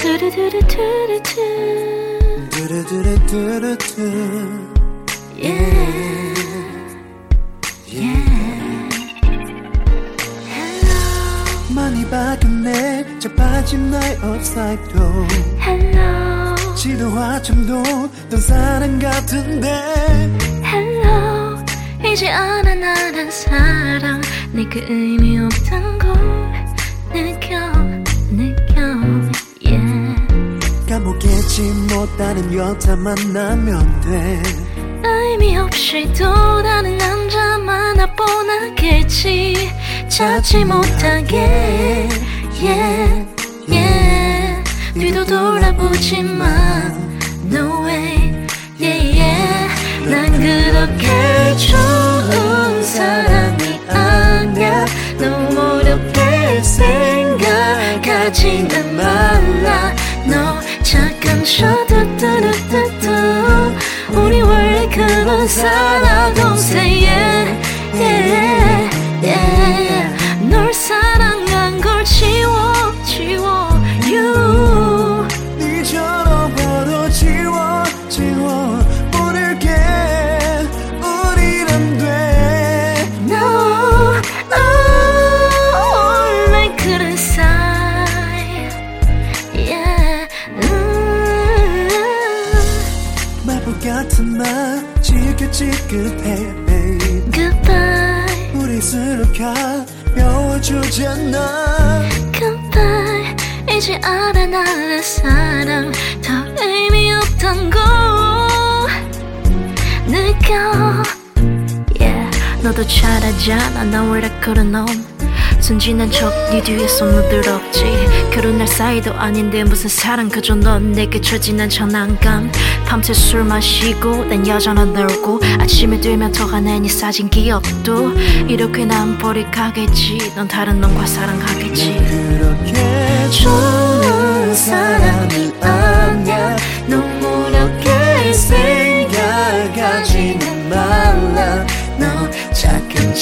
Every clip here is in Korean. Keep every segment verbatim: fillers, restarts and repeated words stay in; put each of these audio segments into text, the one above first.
두루두루두루두 두루두루두루두 Yeah 많이 바뀌었네 자빠진 나의 업사이도 Hello 지도화점도 넌 사랑 같은데 Hello 이제 알아 나란 사랑 내게 의미 없단 걸 느껴 느껴 yeah 까먹겠지 못 다른 여자 만나면 돼 의미 없이 또 다른 남자 만나보나겠지 찾지 못하게 yeah yeah 뒤도 돌아보지 마 no way yeah yeah 난 그렇게 좋은 사람이 아니야 너무 어렵게 생각하지는 말라 너 잠깐 셔두두두두두 우리 원래 그런 사람 Don't say yeah yeah yeah 널 사랑한 걸 지워 지워 you 잊어버려 지워 지워 모를게 우린 안 돼 No oh, 원래 그런 사이 yeah 음. 마법 같은 말 지긋지긋해 Goodbye 우리스로 가벼워주잖아 Goodbye 이제 알아 나의 사랑 더 의미 없던 거 느껴 Yeah 너도 잘하잖아 난 원래 그런 놈 순진한 척 네 뒤에서 누드럽지 결혼할 사이도 아닌데 무슨 사랑 그저 넌 내게 처진한 장난감 밤새 술 마시고 난 여전히 놀고 아침에 되면 더가네 네 사진 기억도 이렇게 난 버리 가겠지 넌 다른 놈과 사랑하겠지 그렇게 좋은 사람이 아니야 너무 어렵게 생각하지는 말라 너 작은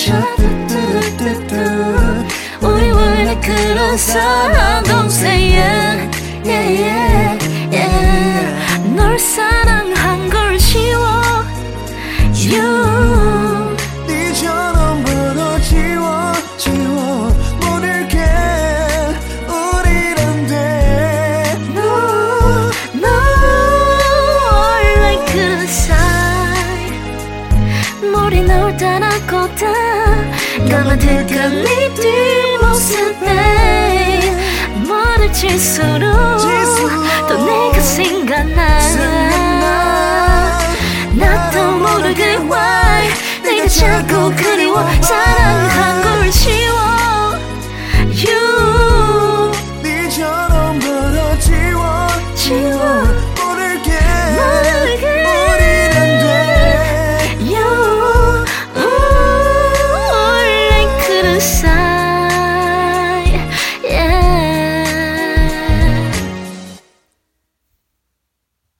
척 우리 원래 그런 사람 Don't say yeah yeah yeah yeah 널 사랑한 걸 지워 you 네 전화번호 지워 지워 모를게 우린 안 돼 No no 원래 그런 사이 머리 널 따라걷다 까마득한 네 뒷모습에 머리를 칠수록 또 내가 생각나 나도 모르게 why 내가 자꾸 그리워